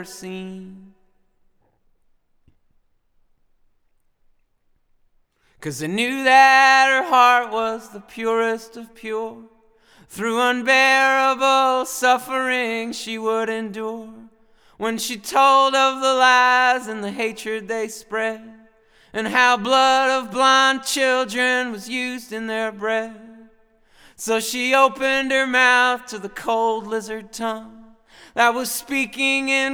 ever seen. 'Cause I knew that her heart was the purest of pure. Through unbearable suffering she would endure. When she told of the lies and the hatred they spread, and how blood of blind children was used in their bread. So she opened her mouth to the cold lizard tongue that was speaking in